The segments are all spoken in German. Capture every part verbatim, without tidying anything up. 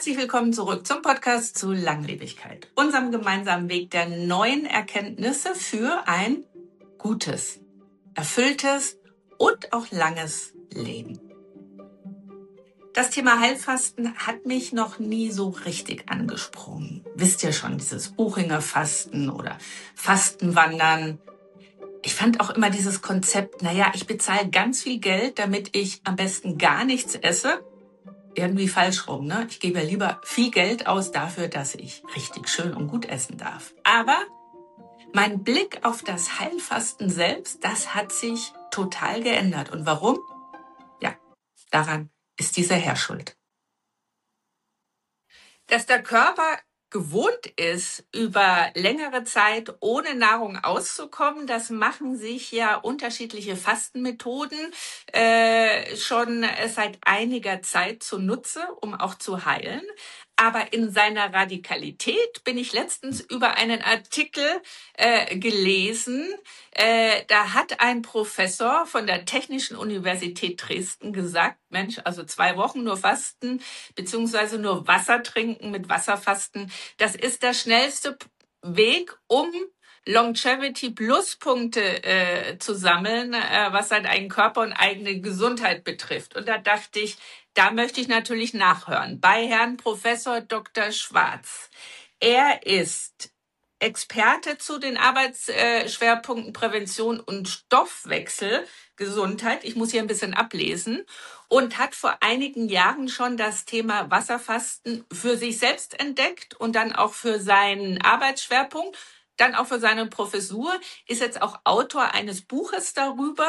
Herzlich willkommen zurück zum Podcast zu Langlebigkeit, unserem gemeinsamen Weg der neuen Erkenntnisse für ein gutes, erfülltes und auch langes Leben. Das Thema Heilfasten hat mich noch nie so richtig angesprochen. Wisst ihr schon, dieses Buchinger Fasten oder Fastenwandern. Ich fand auch immer dieses Konzept, naja, ich bezahle ganz viel Geld, damit ich am besten gar nichts esse. Irgendwie falsch rum, ne? Ich gebe lieber viel Geld aus dafür, dass ich richtig schön und gut essen darf. Aber mein Blick auf das Heilfasten selbst, das hat sich total geändert. Und warum? Ja, daran ist dieser Herr schuld. Dass der Körper gewohnt ist, über längere Zeit ohne Nahrung auszukommen, das machen sich ja unterschiedliche Fastenmethoden äh, schon seit einiger Zeit zunutze, um auch zu heilen. Aber in seiner Radikalität bin ich letztens über einen Artikel äh, gelesen. Äh, da hat ein Professor von der Technischen Universität Dresden gesagt, Mensch, also zwei Wochen nur Fasten, beziehungsweise nur Wasser trinken mit Wasserfasten, das ist der schnellste Weg, um Longevity Pluspunkte äh, zu sammeln, äh, was seinen eigenen Körper und eigene Gesundheit betrifft. Und da dachte ich, da möchte ich natürlich nachhören bei Herrn Professor Doktor Schwarz. Er ist Experte zu den Arbeitsschwerpunkten Prävention und Stoffwechselgesundheit. Ich muss hier ein bisschen ablesen. Und hat vor einigen Jahren schon das Thema Wasserfasten für sich selbst entdeckt und dann auch für seinen Arbeitsschwerpunkt, dann auch für seine Professur, ist jetzt auch Autor eines Buches darüber.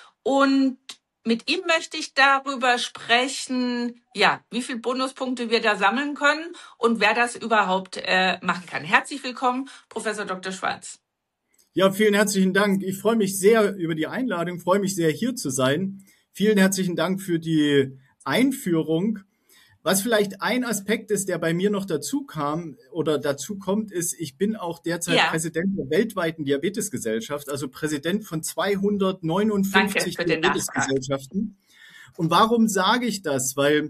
Und mit ihm möchte ich darüber sprechen, ja, wie viele Bonuspunkte wir da sammeln können und wer das überhaupt äh, machen kann. Herzlich willkommen, Professor Doktor Schwarz. Ja, vielen herzlichen Dank. Ich freue mich sehr über die Einladung, freue mich sehr, hier zu sein. Vielen herzlichen Dank für die Einführung. Was vielleicht ein Aspekt ist, der bei mir noch dazu kam oder dazu kommt, ist, ich bin auch derzeit ja. Präsident der weltweiten Diabetesgesellschaft, also Präsident von zweihundertneunundfünfzig Diabetesgesellschaften. Und warum sage ich das? Weil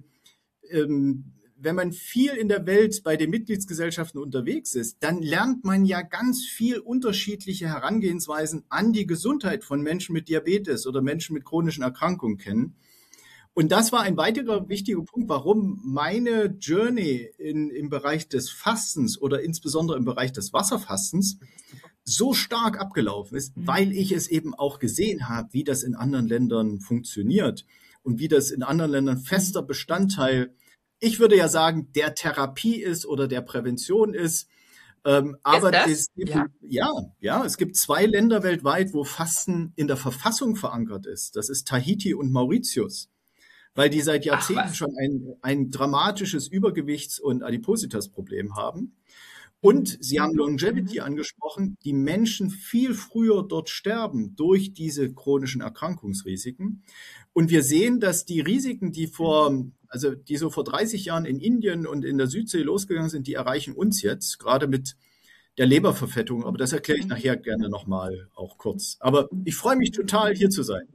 ähm, wenn man viel in der Welt bei den Mitgliedsgesellschaften unterwegs ist, dann lernt man ja ganz viel unterschiedliche Herangehensweisen an die Gesundheit von Menschen mit Diabetes oder Menschen mit chronischen Erkrankungen kennen. Und das war ein weiterer wichtiger Punkt, warum meine Journey in, im Bereich des Fastens oder insbesondere im Bereich des Wasserfastens so stark abgelaufen ist, weil ich es eben auch gesehen habe, wie das in anderen Ländern funktioniert und wie das in anderen Ländern fester Bestandteil, ich würde ja sagen, der Therapie ist oder der Prävention ist. Ähm, aber es gibt, ja. ja, ja, es gibt zwei Länder weltweit, wo Fasten in der Verfassung verankert ist. Das ist Tahiti und Mauritius, weil die seit Jahrzehnten Ach, schon ein, ein dramatisches Übergewichts- und Adipositas-Problem haben. Und Sie haben Longevity angesprochen, die Menschen viel früher dort sterben durch diese chronischen Erkrankungsrisiken. Und wir sehen, dass die Risiken, die vor, also die so vor dreißig Jahren in Indien und in der Südsee losgegangen sind, die erreichen uns jetzt, gerade mit der Leberverfettung. Aber das erkläre ich nachher gerne nochmal auch kurz. Aber ich freue mich total, hier zu sein.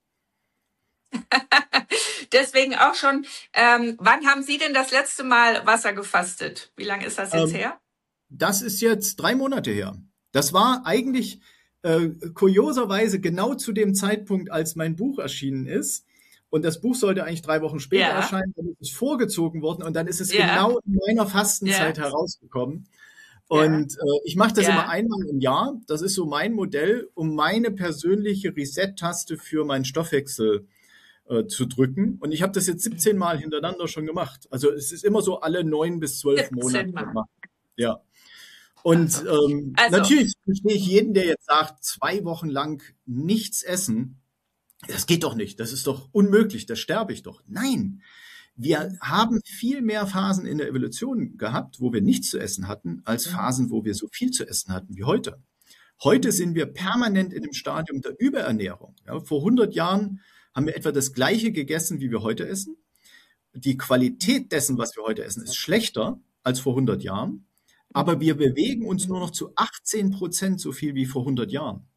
Deswegen auch schon, ähm, wann haben Sie denn das letzte Mal Wasser gefastet? Wie lange ist das jetzt ähm, her? Das ist jetzt drei Monate her. Das war eigentlich äh, kurioserweise genau zu dem Zeitpunkt, als mein Buch erschienen ist. Und das Buch sollte eigentlich drei Wochen später ja. erscheinen. Dann ist es vorgezogen worden und dann ist es ja. genau in meiner Fastenzeit ja. herausgekommen. Und ja. äh, ich mache das ja. immer einmal im Jahr. Das ist so mein Modell, um meine persönliche Reset-Taste für meinen Stoffwechsel zu drücken. Und ich habe das jetzt siebzehn Mal hintereinander schon gemacht. Also es ist immer so alle neun bis zwölf Monate gemacht. Ja. Und also, ähm, also. natürlich verstehe ich jeden, der jetzt sagt, zwei Wochen lang nichts essen. Das geht doch nicht. Das ist doch unmöglich. Da sterbe ich doch. Nein. Wir haben viel mehr Phasen in der Evolution gehabt, wo wir nichts zu essen hatten, als Phasen, wo wir so viel zu essen hatten wie heute. Heute sind wir permanent in dem Stadium der Überernährung. Ja, vor hundert Jahren haben wir etwa das Gleiche gegessen, wie wir heute essen. Die Qualität dessen, was wir heute essen, ist schlechter als vor hundert Jahren. Aber wir bewegen uns nur noch zu achtzehn Prozent so viel wie vor hundert Jahren.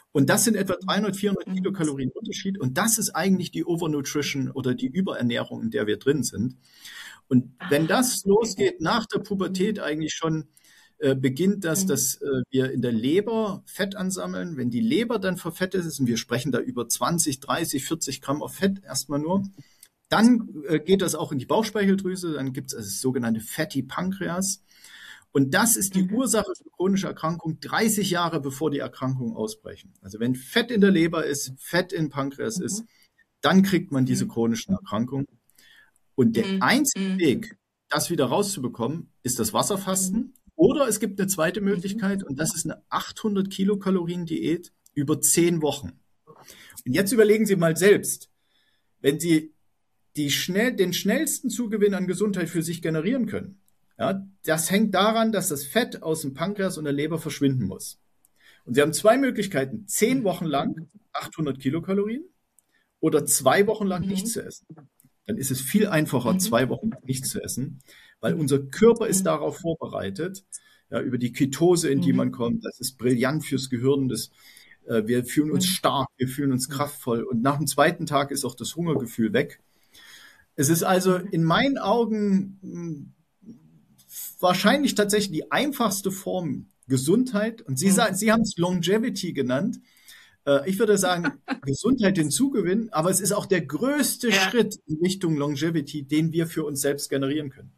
Und das sind etwa dreihundert, vierhundert Kilokalorien Unterschied. Und das ist eigentlich die Overnutrition oder die Überernährung, in der wir drin sind. Und wenn das losgeht, nach der Pubertät eigentlich schon, äh, beginnt das, dass äh, wir in der Leber Fett ansammeln. Wenn die Leber dann verfettet ist, und wir sprechen da über zwanzig, dreißig, vierzig Gramm auf Fett erstmal nur, dann äh, geht das auch in die Bauchspeicheldrüse. Dann gibt es also das sogenannte Fatty Pancreas. Und das ist die Ursache für chronische Erkrankung dreißig Jahre bevor die Erkrankungen ausbrechen. Also wenn Fett in der Leber ist, Fett im Pankreas ist, dann kriegt man diese chronischen Erkrankungen. Und der einzige Weg, das wieder rauszubekommen, ist das Wasserfasten. Oder es gibt eine zweite Möglichkeit, und das ist eine achthundert Kilokalorien Diät über zehn Wochen. Und jetzt überlegen Sie mal selbst, wenn Sie die schnell, den schnellsten Zugewinn an Gesundheit für sich generieren können, ja, das hängt daran, dass das Fett aus dem Pankreas und der Leber verschwinden muss. Und Sie haben zwei Möglichkeiten, zehn Wochen lang achthundert Kilokalorien oder zwei Wochen lang nichts zu essen. Dann ist es viel einfacher, zwei Wochen lang nichts zu essen, weil unser Körper ist darauf vorbereitet, ja, über die Ketose, in die man kommt. Das ist brillant fürs Gehirn. Das, äh, wir fühlen uns stark, wir fühlen uns kraftvoll. Und nach dem zweiten Tag ist auch das Hungergefühl weg. Es ist also in meinen Augen mh, wahrscheinlich tatsächlich die einfachste Form Gesundheit. Und Sie sagen, Sie haben es Longevity genannt. Äh, ich würde sagen, Gesundheit hinzugewinnen, aber es ist auch der größte Ja. Schritt in Richtung Longevity, den wir für uns selbst generieren können.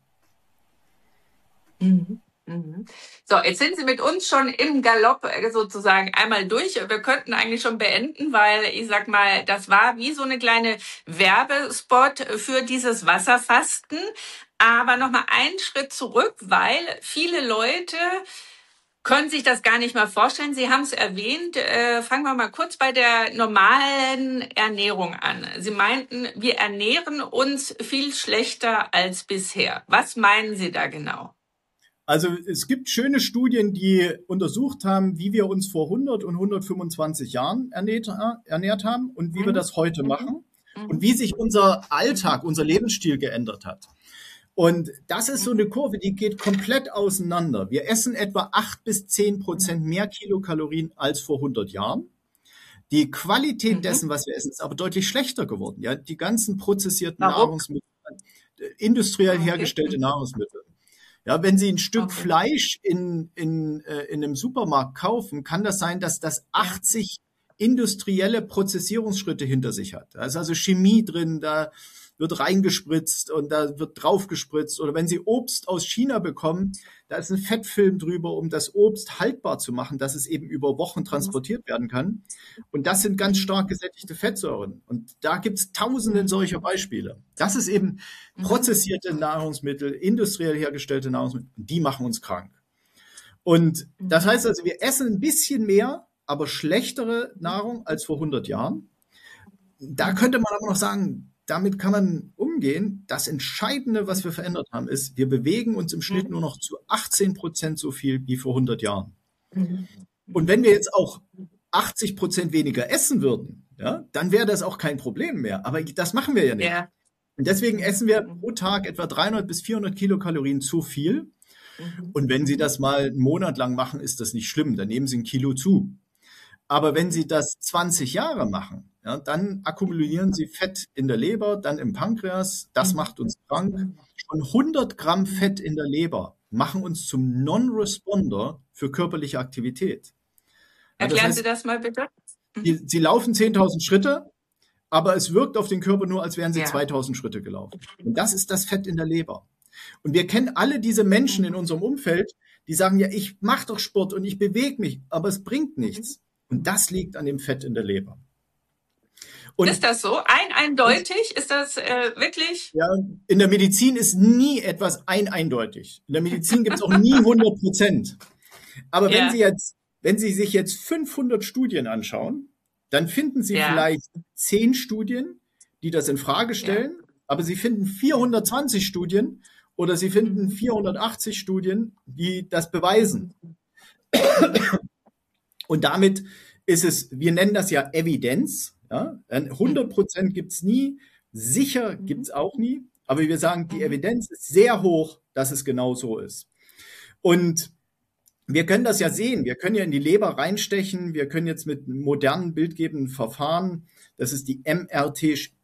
Mhm. Mhm. So, jetzt sind Sie mit uns schon im Galopp äh, sozusagen einmal durch. Wir könnten eigentlich schon beenden, weil ich sag mal, das war wie so eine kleine Werbespot für dieses Wasserfasten. Aber nochmal einen Schritt zurück, weil viele Leute können sich das gar nicht mal vorstellen. Sie haben es erwähnt. Äh, fangen wir mal kurz bei der normalen Ernährung an. Sie meinten, wir ernähren uns viel schlechter als bisher. Was meinen Sie da genau? Also es gibt schöne Studien, die untersucht haben, wie wir uns vor hundert und hundertfünfundzwanzig Jahren ernährt, ernährt haben und wie wir das heute machen und wie sich unser Alltag, unser Lebensstil geändert hat. Und das ist so eine Kurve, die geht komplett auseinander. Wir essen etwa acht bis zehn Prozent mehr Kilokalorien als vor hundert Jahren. Die Qualität dessen, was wir essen, ist aber deutlich schlechter geworden. Ja, die ganzen prozessierten Warum? Nahrungsmittel, industriell Okay. hergestellte Nahrungsmittel. Ja, wenn Sie ein Stück Okay. Fleisch in, in, äh, in einem Supermarkt kaufen, kann das sein, dass das achtzig industrielle Prozessierungsschritte hinter sich hat. Da ist also Chemie drin, da wird reingespritzt und da wird draufgespritzt. Oder wenn Sie Obst aus China bekommen, da ist ein Fettfilm drüber, um das Obst haltbar zu machen, dass es eben über Wochen transportiert werden kann. Und das sind ganz stark gesättigte Fettsäuren. Und da gibt es tausende solcher Beispiele. Das ist eben prozessierte Nahrungsmittel, industriell hergestellte Nahrungsmittel, die machen uns krank. Und das heißt also, wir essen ein bisschen mehr, aber schlechtere Nahrung als vor hundert Jahren. Da könnte man aber noch sagen, damit kann man umgehen. Das Entscheidende, was wir verändert haben, ist, wir bewegen uns im Schnitt nur noch zu achtzehn Prozent so viel wie vor hundert Jahren. Und wenn wir jetzt auch achtzig Prozent weniger essen würden, ja, dann wäre das auch kein Problem mehr. Aber das machen wir ja nicht. Ja. Und deswegen essen wir pro Tag etwa dreihundert bis vierhundert Kilokalorien zu viel. Und wenn Sie das mal einen Monat lang machen, ist das nicht schlimm. Dann nehmen Sie ein Kilo zu. Aber wenn Sie das zwanzig Jahre machen, ja, dann akkumulieren Sie Fett in der Leber, dann im Pankreas. Das macht uns krank. Schon hundert Gramm Fett in der Leber machen uns zum Non-Responder für körperliche Aktivität. Ja, das Erklären heißt, Sie das mal bitte. Sie, Sie laufen zehntausend Schritte, aber es wirkt auf den Körper nur, als wären Sie Ja. zweitausend Schritte gelaufen. Und das ist das Fett in der Leber. Und wir kennen alle diese Menschen in unserem Umfeld, die sagen, ja, ich mache doch Sport und ich bewege mich, aber es bringt nichts. Und das liegt an dem Fett in der Leber. Und Ist das so? Ein eindeutig? Ist das äh, wirklich? ja, in der Medizin ist nie etwas ein eindeutig. In der Medizin gibt es auch nie hundert Prozent. Aber Ja. wenn Sie jetzt, wenn Sie sich jetzt fünfhundert Studien anschauen, dann finden Sie Ja. vielleicht zehn Studien, die das in Frage stellen, aber Sie finden vierhundertzwanzig Studien oder Sie finden vierhundertachtzig Studien, die das beweisen. Und damit ist es, wir nennen das ja Evidenz. Ja? hundert Prozent gibt es nie, sicher gibt es auch nie, aber wir sagen, die Evidenz ist sehr hoch, dass es genau so ist. Und wir können das ja sehen. Wir können ja in die Leber reinstechen. Wir können jetzt mit modernen bildgebenden Verfahren, das ist die M R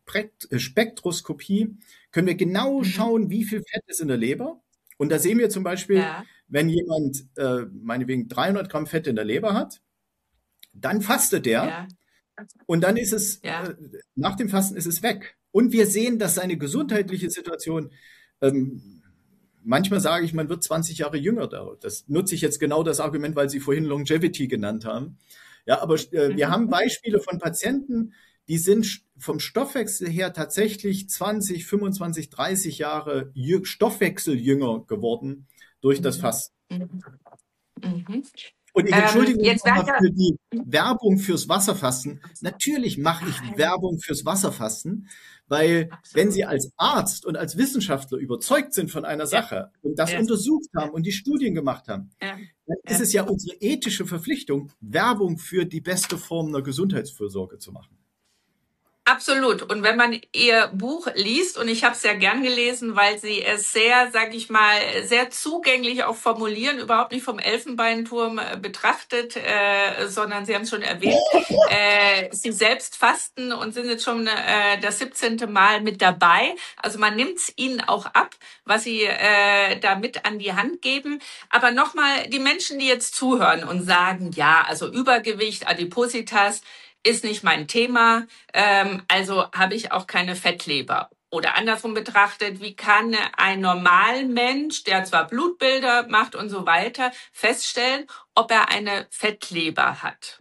T-Spektroskopie, können wir genau Mhm. schauen, wie viel Fett ist in der Leber. Und da sehen wir zum Beispiel, Ja. wenn jemand äh, meinetwegen dreihundert Gramm Fett in der Leber hat, dann fastet der Ja. und dann ist es, Ja. äh, nach dem Fasten ist es weg. Und wir sehen, dass seine gesundheitliche Situation, ähm, manchmal sage ich, man wird zwanzig Jahre jünger. Das nutze ich jetzt genau das Argument, weil Sie vorhin Longevity genannt haben. Ja, aber äh, wir Mhm. haben Beispiele von Patienten, die sind vom Stoffwechsel her tatsächlich zwanzig, fünfundzwanzig, dreißig Jahre jü- Stoffwechseljünger geworden durch das Fasten. Mhm. Mhm. Und ich Ähm, entschuldige mich jetzt werden nochmal ja. für die Werbung fürs Wasserfasten. Natürlich mache ich Nein, Werbung fürs Wasserfasten, weil wenn Sie absolut. als Arzt und als Wissenschaftler überzeugt sind von einer Ja. Sache und das Ja. untersucht haben und die Studien gemacht haben, Ja. dann ist Ja. es ja unsere ethische Verpflichtung, Werbung für die beste Form der Gesundheitsfürsorge zu machen. Absolut. Und wenn man ihr Buch liest, und ich habe es sehr gern gelesen, weil sie es sehr, sag ich mal, sehr zugänglich auch formulieren, überhaupt nicht vom Elfenbeinturm äh, betrachtet, äh, sondern Sie haben es schon erwähnt, äh, Sie selbst fasten und sind jetzt schon äh, das siebzehnte Mal mit dabei. Also man nimmt es ihnen auch ab, was sie äh, da mit an die Hand geben. Aber nochmal, die Menschen, die jetzt zuhören und sagen, ja, also Übergewicht, Adipositas, ist nicht mein Thema, ähm, also habe ich auch keine Fettleber. Oder andersrum betrachtet, wie kann ein Normalmensch, der zwar Blutbilder macht und so weiter, feststellen, ob er eine Fettleber hat?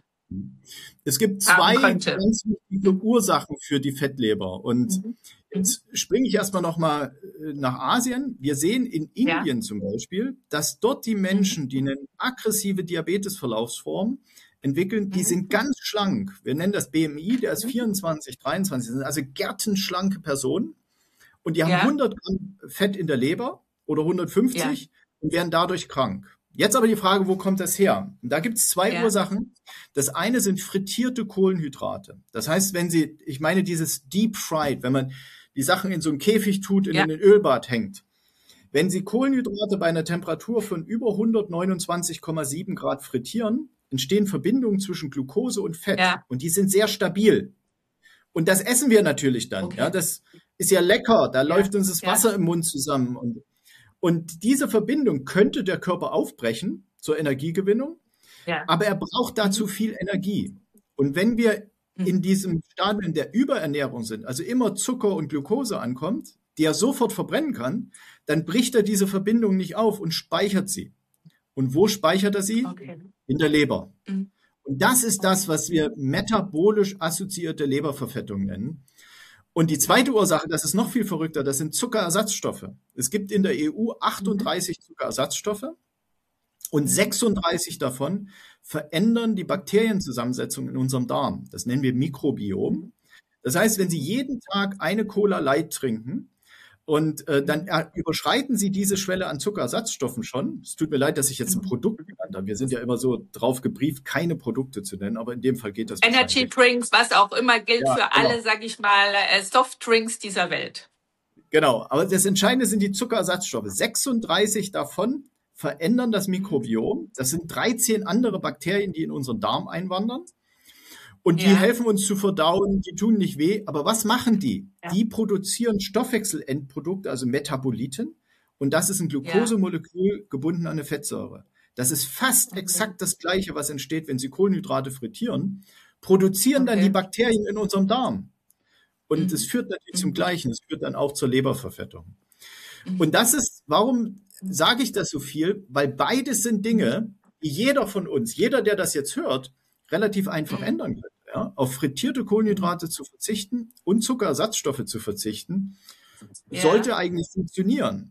Es gibt Haben zwei könnte. ganz wichtige Ursachen für die Fettleber. Und Mhm. jetzt springe ich erstmal nochmal nach Asien. Wir sehen in Ja. Indien zum Beispiel, dass dort die Menschen, die eine aggressive Diabetesverlaufsform entwickeln, die Mhm. sind ganz schlank. Wir nennen das B M I, der ist Mhm. vierundzwanzig, dreiundzwanzig, das sind also gärtenschlanke Personen. Und die haben Ja. hundert Gramm Fett in der Leber oder Ja. hundertfünfzig und werden dadurch krank. Jetzt aber die Frage, wo kommt das her? Und da gibt es zwei Ja. Ursachen. Das eine sind frittierte Kohlenhydrate. Das heißt, wenn Sie, ich meine dieses Deep Fried, wenn man die Sachen in so einen Käfig tut und Ja. in den Ölbad hängt. Wenn Sie Kohlenhydrate bei einer Temperatur von über hundertneunundzwanzig Komma sieben Grad frittieren, entstehen Verbindungen zwischen Glucose und Fett. Ja. Und die sind sehr stabil. Und das essen wir natürlich dann. Okay. Ja, das ist ja lecker. Da Ja. läuft uns das Ja. Wasser im Mund zusammen. Und, und diese Verbindung könnte der Körper aufbrechen zur Energiegewinnung, Ja. aber er braucht dazu Mhm. viel Energie. Und wenn wir in Mhm. diesem Stadium der Überernährung sind, also immer Zucker und Glucose ankommt, die er sofort verbrennen kann, dann bricht er diese Verbindung nicht auf und speichert sie. Und wo speichert er sie? Okay. In der Leber. Mhm. Und das ist das, was wir metabolisch assoziierte Leberverfettung nennen. Und die zweite Ursache, das ist noch viel verrückter, das sind Zuckerersatzstoffe. Es gibt in der E U achtunddreißig Zuckerersatzstoffe und Mhm. sechsunddreißig davon verändern die Bakterienzusammensetzung in unserem Darm. Das nennen wir Mikrobiom. Das heißt, wenn Sie jeden Tag eine Cola Light trinken und äh, dann äh, überschreiten Sie diese Schwelle an Zuckerersatzstoffen schon. Es tut mir leid, dass ich jetzt ein Produkt genannt habe. Wir sind ja immer so drauf gebrieft, keine Produkte zu nennen, aber in dem Fall geht das Energy wahrscheinlich. Drinks, was auch immer, gilt Ja, für genau. alle, sag ich mal, äh, Softdrinks dieser Welt. Genau, aber das Entscheidende sind die Zuckerersatzstoffe. sechsunddreißig davon verändern das Mikrobiom. Das sind dreizehn andere Bakterien, die in unseren Darm einwandern. Und die Ja. helfen uns zu verdauen, die tun nicht weh. Aber was machen die? Ja. Die produzieren Stoffwechselendprodukte, also Metaboliten. Und das ist ein Ja. Glukosemolekül gebunden an eine Fettsäure. Das ist fast Okay. exakt das Gleiche, was entsteht, wenn Sie Kohlenhydrate frittieren. Produzieren dann Okay. die Bakterien in unserem Darm. Und Mhm. es führt natürlich Mhm. zum Gleichen. Es führt dann auch zur Leberverfettung. Mhm. Und das ist, warum sage ich das so viel? Weil beides sind Dinge, die jeder von uns, jeder, der das jetzt hört, relativ einfach Mhm. ändern könnte. Ja? Auf frittierte Kohlenhydrate zu verzichten und Zuckerersatzstoffe zu verzichten, Ja. sollte eigentlich funktionieren.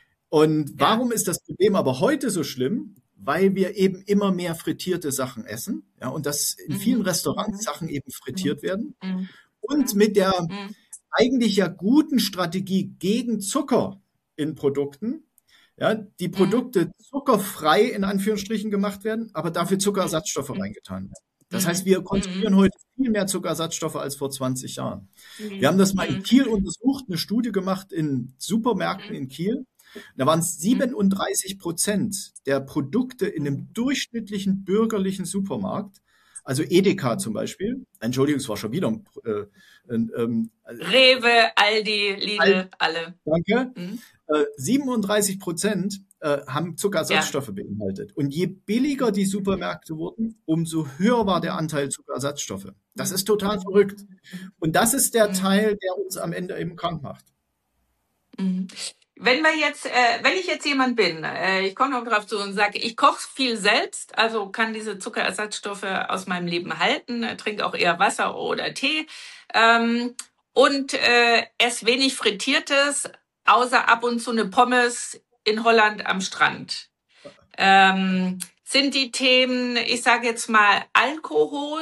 Und Ja. warum ist das Problem aber heute so schlimm? Weil wir eben immer mehr frittierte Sachen essen. Ja? Und dass in vielen Mhm. Restaurants Mhm. Sachen eben frittiert werden. Mhm. Und Mhm. mit der Mhm. eigentlich ja guten Strategie gegen Zucker in Produkten, ja, die Mhm. Produkte zuckerfrei in Anführungsstrichen gemacht werden, aber dafür Zuckerersatzstoffe Mhm. reingetan werden. Das Mhm. heißt, wir konsumieren Mhm. heute viel mehr Zuckerersatzstoffe als vor zwanzig Jahren. Wir Mhm. haben das mal in Mhm. Kiel untersucht, eine Studie gemacht in Supermärkten Mhm. in Kiel. Da waren es Mhm. siebenunddreißig Prozent der Produkte in einem durchschnittlichen bürgerlichen Supermarkt, also Edeka zum Beispiel. Entschuldigung, es war schon wieder ein, äh, ein, ähm, Rewe, Aldi, all, Lidl, alle. danke. Mhm. Äh, siebenunddreißig Prozent äh, haben Ja. Zuckerersatzstoffe beinhaltet. Und je billiger die Supermärkte wurden, umso höher war der Anteil Zuckerersatzstoffe. Das ist total verrückt. Und das ist der Mhm. Teil, der uns am Ende eben krank macht. Mhm. Wenn wir jetzt, äh, wenn ich jetzt jemand bin, äh, ich komme noch drauf zu und sage, ich koche viel selbst, also kann diese Zuckerersatzstoffe aus meinem Leben halten, äh, trinke auch eher Wasser oder Tee ähm, und äh, esse wenig Frittiertes, außer ab und zu eine Pommes in Holland am Strand. Ähm, sind die Themen, ich sage jetzt mal Alkohol,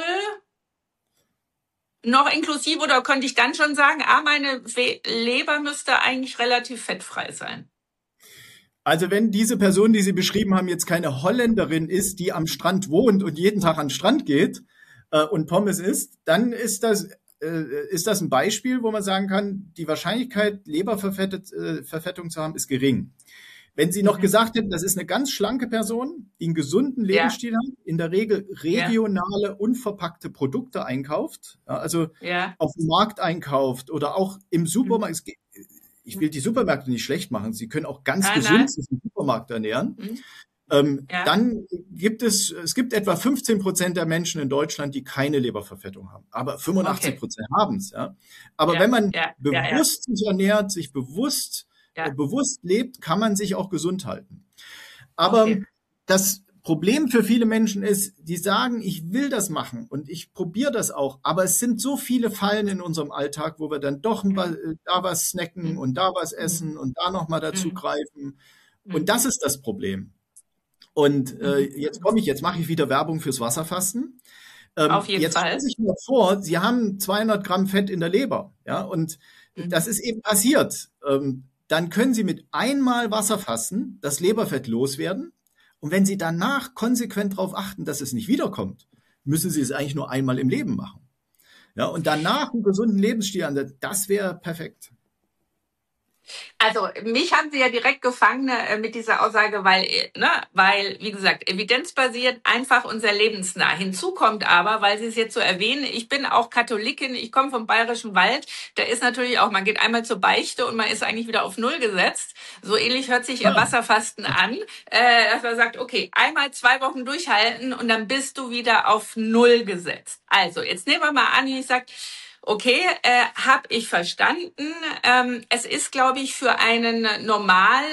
noch inklusive oder könnte ich dann schon sagen, ah, meine We- Leber müsste eigentlich relativ fettfrei sein? Also wenn diese Person, die Sie beschrieben haben, jetzt keine Holländerin ist, die am Strand wohnt und jeden Tag an den Strand geht äh, und Pommes isst, dann ist das, äh, ist das ein Beispiel, wo man sagen kann, die Wahrscheinlichkeit, Leberverfettung äh, zu haben, ist gering. Wenn Sie noch Mhm. gesagt hätten, das ist eine ganz schlanke Person, die einen gesunden Ja, Lebensstil hat, in der Regel ja, regionale, unverpackte Produkte einkauft, ja, also ja. auf dem Markt einkauft oder auch im Mhm. Supermarkt. Es geht- Ich will die Supermärkte nicht schlecht machen. Sie können auch ganz Nein, gesund nein. sich im Supermarkt ernähren. Mhm. Ähm, Ja, dann gibt es, es gibt etwa fünfzehn Prozent der Menschen in Deutschland, die keine Leberverfettung haben. Aber fünfundachtzig okay. Prozent haben es. Ja. Aber wenn Ja, man ja, ja, ja, bewusst sich ernährt, sich bewusst, äh, ja. bewusst lebt, kann man sich auch gesund halten. Aber Okay. das Problem für viele Menschen ist, die sagen, ich will das machen und ich probiere das auch, aber es sind so viele Fallen in unserem Alltag, wo wir dann doch Ja. da was snacken Mhm. und da was essen Mhm. und da nochmal dazu Mhm. greifen. Und Mhm. das ist das Problem. Und äh, Mhm. jetzt komme ich, jetzt mache ich wieder Werbung fürs Wasserfasten. Auf Ähm, jeden jetzt stellen Fall. Sie sich mal vor, Sie haben zweihundert Gramm Fett in der Leber, ja, und das Mhm. ist eben passiert. Ähm, dann können Sie mit einmal Wasserfasten das Leberfett loswerden. Und wenn Sie danach konsequent darauf achten, dass es nicht wiederkommt, müssen Sie es eigentlich nur einmal im Leben machen. Ja, und danach einen gesunden Lebensstil an, das wäre perfekt. Also mich haben sie ja direkt gefangen äh, mit dieser Aussage, weil, äh, ne, weil, wie gesagt, evidenzbasiert, einfach und sehr lebensnah. Hinzu kommt aber, weil Sie es jetzt so erwähnen, ich bin auch Katholikin, ich komme vom Bayerischen Wald, da ist natürlich auch, man geht einmal zur Beichte und man ist eigentlich wieder auf Null gesetzt. So ähnlich hört sich Ihr Ah, Wasserfasten an, äh, dass man sagt, okay, einmal zwei Wochen durchhalten und dann bist du wieder auf Null gesetzt. Also, jetzt nehmen wir mal an, ich sage, okay, äh, habe ich verstanden. Ähm, es ist, glaube ich, für einen normal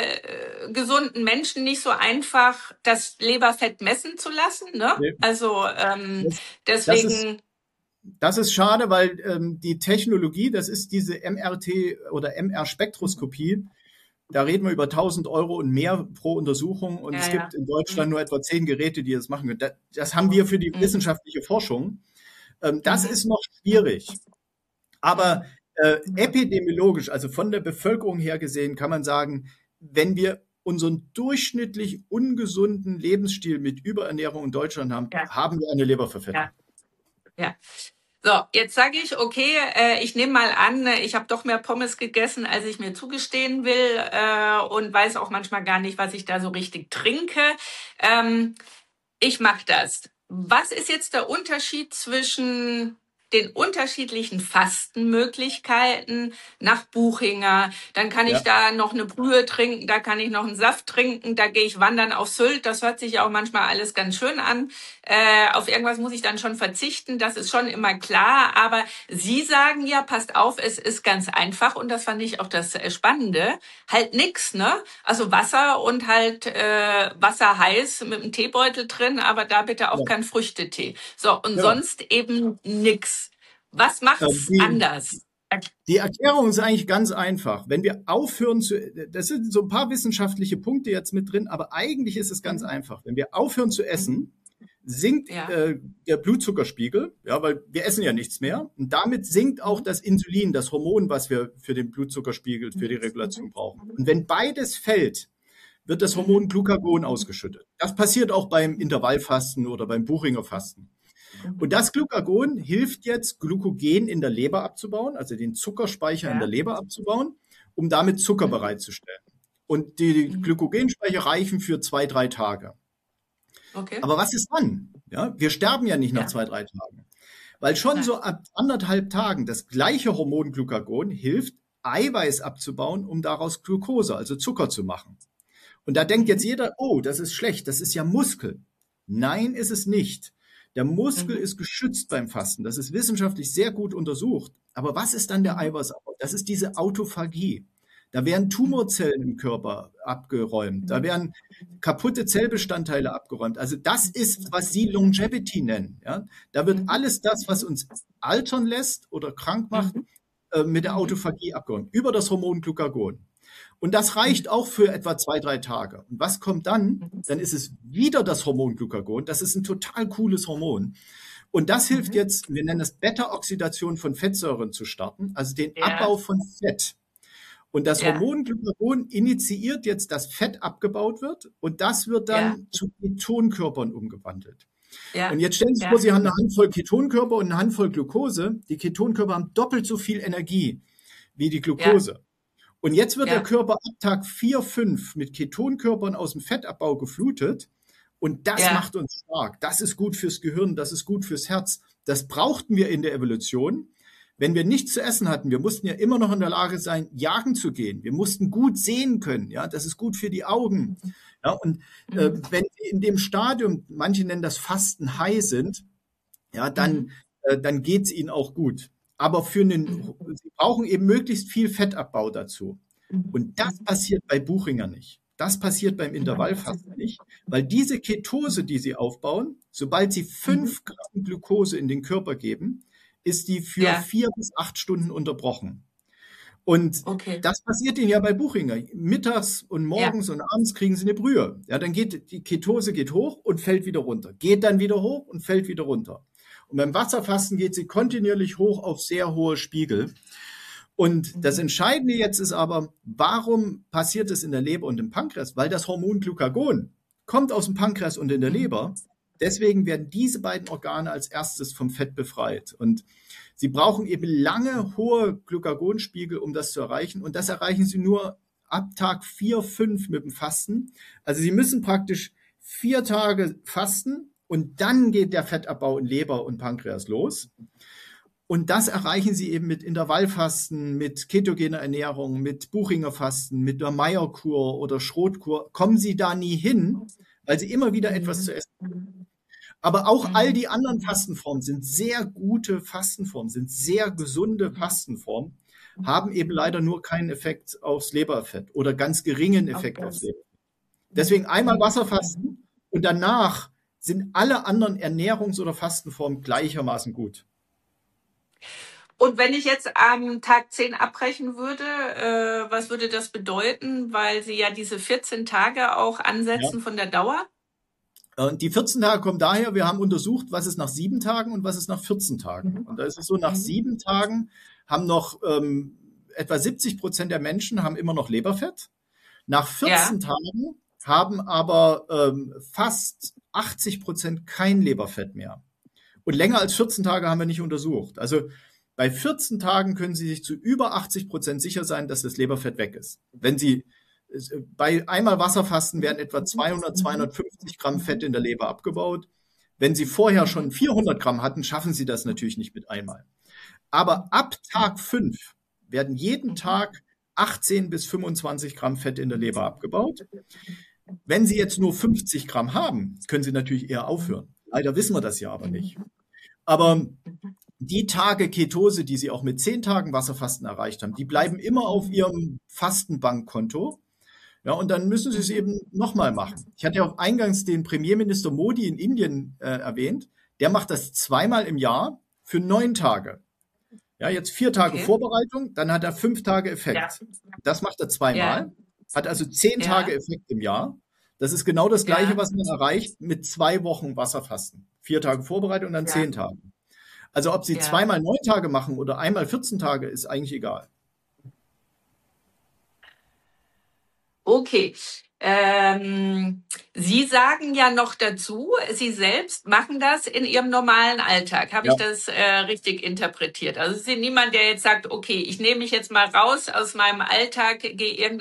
äh, gesunden Menschen nicht so einfach, das Leberfett messen zu lassen. Ne? nee, Also ähm, das, das ist deswegen, Das ist schade, weil ähm, die Technologie, das ist diese M R T oder M mhm. R-Spektroskopie, da reden wir über tausend Euro und mehr pro Untersuchung und Ja, es gibt ja. in Deutschland Mhm. nur etwa zehn Geräte, die das machen können. Das, das haben wir Mhm. für die Mhm. wissenschaftliche Forschung. Ähm, das Mhm. ist noch schwierig. Aber Mhm. äh, epidemiologisch, also von der Bevölkerung her gesehen, kann man sagen, wenn wir unseren durchschnittlich ungesunden Lebensstil mit Überernährung in Deutschland haben, Ja, haben wir eine ja, Leberverfettung. ja. So, jetzt sage ich, okay, äh, ich nehme mal an, äh, ich habe doch mehr Pommes gegessen, als ich mir zugestehen will äh, und weiß auch manchmal gar nicht, was ich da so richtig trinke. Ähm, Ich mache das. Was ist jetzt der Unterschied zwischen den unterschiedlichen Fastenmöglichkeiten nach Buchinger? Dann kann ich Ja, da noch eine Brühe trinken, da kann ich noch einen Saft trinken, da gehe ich wandern auf Sylt. Das hört sich ja auch manchmal alles ganz schön an. Äh, auf irgendwas muss ich dann schon verzichten, das ist schon immer klar. Aber Sie sagen ja, passt auf, es ist ganz einfach und das fand ich auch das äh, Spannende. Halt nix, ne? Also Wasser und halt äh, Wasser heiß mit einem Teebeutel drin, aber da bitte auch ja, kein Früchtetee. So, und genau. sonst eben nix. Was Ähm, macht's die, anders? Die Erklärung ist eigentlich ganz einfach. Wenn wir aufhören zu, das sind so ein paar wissenschaftliche Punkte jetzt mit drin, aber eigentlich ist es ganz Mhm. einfach. Wenn wir aufhören zu Mhm. essen, sinkt Ja. äh, der Blutzuckerspiegel, ja, weil wir essen ja nichts mehr. Und damit sinkt auch Mhm. das Insulin, das Hormon, was wir für den Blutzuckerspiegel, für die Mhm. Regulation Mhm. brauchen. Und wenn beides fällt, wird das Mhm. Hormon Glucagon ausgeschüttet. Das passiert auch beim Mhm. Intervallfasten oder beim Buchinger Fasten. Und Mhm. das Glucagon hilft jetzt, Glykogen in der Leber abzubauen, also den Zuckerspeicher in der Ja. Leber abzubauen, um damit Zucker Mhm. bereitzustellen. und die Mhm. Glykogenspeicher reichen für zwei, drei Tage. Okay. Aber was ist dann? Ja, wir sterben ja nicht nach Ja. zwei, drei Tagen. Weil schon Nein. so ab anderthalb Tagen das gleiche Hormon Glucagon hilft, Eiweiß abzubauen, um daraus Glucose, also Zucker zu machen. Und da denkt Mhm. jetzt jeder, oh, das ist schlecht, das ist ja Muskel. Nein, ist es nicht. Der Muskel Mhm. ist geschützt beim Fasten. Das ist wissenschaftlich sehr gut untersucht. Aber was ist dann der Mhm. Eiweißabbau? Das ist diese Autophagie. Da werden Tumorzellen im Körper abgeräumt. Da Mhm. werden kaputte Zellbestandteile abgeräumt. Also das ist, was Sie Longevity nennen. Ja? Da wird Mhm. alles das, was uns altern lässt oder krank macht, Mhm. äh, mit der Mhm. Autophagie abgeräumt. Über das Hormon Glucagon. Und das reicht Mhm. auch für etwa zwei, drei Tage. Und was kommt dann? Mhm. Dann ist es wieder das Hormon Glucagon. Das ist ein total cooles Hormon. Und das hilft Mhm. jetzt, wir nennen das Beta-Oxidation von Fettsäuren zu starten, also den Ja. Abbau von Fett. Und das Ja. Hormon Glucagon initiiert jetzt, dass Fett abgebaut wird und das wird dann Ja. zu Ketonkörpern umgewandelt. Ja. Und jetzt stellen Sie sich Ja. vor, Sie haben eine Handvoll Ketonkörper und eine Handvoll Glucose. Die Ketonkörper haben doppelt so viel Energie wie die Ja. Glucose. Und jetzt wird der Ja. Körper ab Tag vier, fünf mit Ketonkörpern aus dem Fettabbau geflutet. Und das Ja. macht uns stark. Das ist gut fürs Gehirn, das ist gut fürs Herz. Das brauchten wir in der Evolution. Wenn wir nichts zu essen hatten, wir mussten ja immer noch in der Lage sein, jagen zu gehen. Wir mussten gut sehen können. Ja, das ist gut für die Augen. Ja, und äh, Mhm. wenn wir in dem Stadium, manche nennen das Fasten high sind, ja, dann, Mhm. äh, dann geht's ihnen auch gut. Aber für einen, Mhm. sie brauchen eben möglichst viel Fettabbau dazu. Mhm. Und das Mhm. passiert bei Buchinger nicht. Das passiert beim Intervallfasten nicht, weil diese Ketose, die sie aufbauen, sobald sie Mhm. fünf Gramm Glucose in den Körper geben, ist die für Ja. vier bis acht Stunden unterbrochen. Und Okay. das passiert ihnen ja bei Buchinger. Mittags und Ja. morgens und abends kriegen sie eine Brühe. Ja, dann geht die Ketose geht hoch und fällt wieder runter. Geht dann wieder hoch und fällt wieder runter. Und beim Wasserfasten geht sie kontinuierlich hoch auf sehr hohe Spiegel. Und das Mhm. Entscheidende jetzt ist aber, warum passiert es in der Leber und im Pankreas? Weil das Hormon Glucagon kommt aus dem Pankreas und in der Mhm. Leber. Deswegen werden diese beiden Organe als erstes vom Fett befreit. Und sie brauchen eben lange hohe Glucagonspiegel, um das zu erreichen. Und das erreichen sie nur ab Tag vier, fünf mit dem Fasten. Also sie müssen praktisch vier Tage fasten und dann geht der Fettabbau in Leber und Pankreas los. Und das erreichen sie eben mit Intervallfasten, mit ketogener Ernährung, mit Buchinger Fasten, mit der Meierkur oder Schrotkur. Kommen sie da nie hin, weil sie immer wieder etwas Mhm. zu essen. Mhm. Aber auch all Mhm. die anderen Fastenformen sind sehr gute Fastenformen, sind sehr gesunde Mhm. Fastenformen, haben eben leider nur keinen Effekt aufs Leberfett oder ganz geringen Effekt Okay. aufs Leberfett. Deswegen einmal Mhm. Wasserfasten und danach sind alle anderen Ernährungs- oder Fastenformen gleichermaßen gut. Und wenn ich jetzt am Tag zehn abbrechen würde, äh, was würde das bedeuten? Weil Sie ja diese vierzehn Tage auch Ja. ansetzen von der Dauer. Und die vierzehn Tage kommen daher, wir haben untersucht, was ist nach sieben Tagen und was ist nach vierzehn Tagen. Mhm. Und da ist es so, nach Mhm. sieben Tagen haben noch ähm, etwa siebzig Prozent der Menschen haben immer noch Leberfett. Nach vierzehn Ja. Tagen haben aber ähm, fast achtzig Prozent kein Leberfett mehr. Und länger als vierzehn Tage haben wir nicht untersucht. Also bei vierzehn Tagen können Sie sich zu über achtzig Prozent sicher sein, dass das Leberfett weg ist. Wenn Sie bei einmal Wasserfasten werden etwa zweihundert, zweihundertfünfzig Gramm Fett in der Leber abgebaut. Wenn Sie vorher schon Mhm. vierhundert Gramm hatten, schaffen Sie das natürlich nicht mit einmal. Aber ab Tag fünf werden jeden Mhm. Tag achtzehn bis fünfundzwanzig Gramm Fett in der Leber abgebaut. Wenn Sie jetzt nur fünfzig Gramm haben, können Sie natürlich eher aufhören. Leider wissen wir das ja aber nicht. Aber Mhm. die Tage Ketose, die Sie auch mit zehn Tagen Wasserfasten erreicht haben, die bleiben immer auf Ihrem Fastenbankkonto. Ja, und dann müssen Sie es Mhm. eben nochmal machen. Ich hatte ja auch eingangs den Premierminister Modi in Indien äh, erwähnt. Der macht das zweimal im Jahr für neun Tage. Ja, jetzt vier Tage Okay. Vorbereitung, dann hat er fünf Tage Ja. Effekt. Das macht er Ja. zweimal, hat also zehn Tage Ja. Effekt im Jahr. Das ist genau das Gleiche, Ja. was man erreicht mit zwei Wochen Wasserfasten. Vier Tage Vorbereitung und dann Ja. zehn Tage. Also ob Sie Ja. zweimal neun Tage machen oder einmal vierzehn Tage, ist eigentlich egal. Okay. Ähm, Sie sagen ja noch dazu, Sie selbst machen das in Ihrem normalen Alltag. Habe Ja, ich das äh, richtig interpretiert? Also Sie sind niemand, der jetzt sagt, okay, ich nehme mich jetzt mal raus aus meinem Alltag, gehe irgend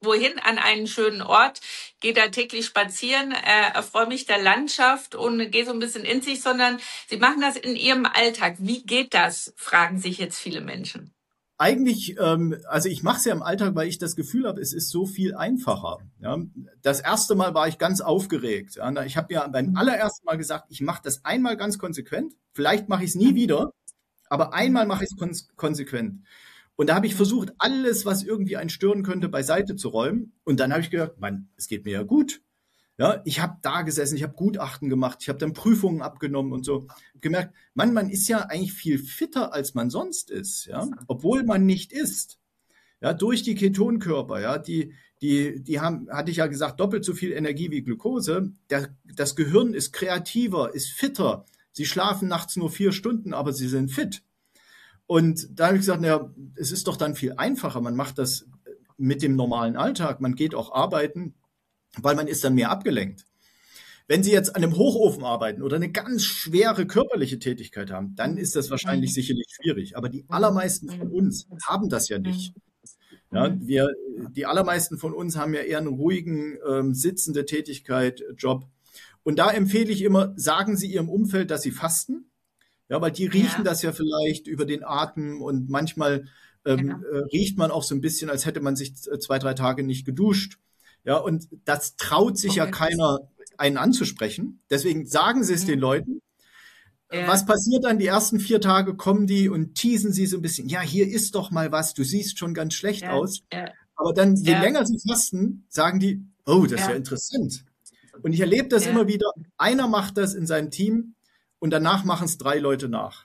wohin an einen schönen Ort, gehe da täglich spazieren, äh, erfreue mich der Landschaft und gehe so ein bisschen in sich, sondern Sie machen das in Ihrem Alltag. Wie geht das, fragen sich jetzt viele Menschen. Eigentlich, ähm, also ich mache es ja im Alltag, weil ich das Gefühl habe, es ist so viel einfacher. Ja. Das erste Mal war ich ganz aufgeregt. Ja. Ich habe ja beim allerersten Mal gesagt, ich mache das einmal ganz konsequent. Vielleicht mache ich es nie wieder, aber einmal mache ich es kon- konsequent. Und da habe ich versucht, alles, was irgendwie einen stören könnte, beiseite zu räumen. Und dann habe ich gedacht, Mann, es geht mir ja gut. Ja, ich habe da gesessen, ich habe Gutachten gemacht, ich habe dann Prüfungen abgenommen und so. Gemerkt, Mann, man ist ja eigentlich viel fitter, als man sonst ist, ja, obwohl man nicht isst. Ja, durch die Ketonkörper, ja, die, die, die haben, hatte ich ja gesagt, doppelt so viel Energie wie Glucose. Der, das Gehirn ist kreativer, ist fitter. Sie schlafen nachts nur vier Stunden, aber sie sind fit. Und da habe ich gesagt, naja, es ist doch dann viel einfacher. Man macht das mit dem normalen Alltag. Man geht auch arbeiten, weil man ist dann mehr abgelenkt. Wenn Sie jetzt an einem Hochofen arbeiten oder eine ganz schwere körperliche Tätigkeit haben, dann ist das wahrscheinlich sicherlich schwierig. Aber die allermeisten von uns haben das ja nicht. Ja, wir, die allermeisten von uns haben ja eher einen ruhigen, ähm, sitzende Tätigkeit, Job. Und da empfehle ich immer, sagen Sie Ihrem Umfeld, dass Sie fasten. Ja, weil die riechen Ja. das ja vielleicht über den Atem und manchmal ähm, Ja. äh, riecht man auch so ein bisschen, als hätte man sich zwei, drei Tage nicht geduscht. Ja, und das traut sich ja Okay. keiner, einen anzusprechen. Deswegen sagen Sie es den Leuten. Ja. Was passiert dann? Die ersten vier Tage kommen die und teasen sie so ein bisschen. Ja, hier ist doch mal was. Du siehst schon ganz schlecht Ja. aus. Ja. Aber dann, je Ja. länger sie fasten, sagen die, oh, das ist ja Ja. interessant. Und ich erlebe das Ja. immer wieder. Einer macht das in seinem Team und danach machen es drei Leute nach.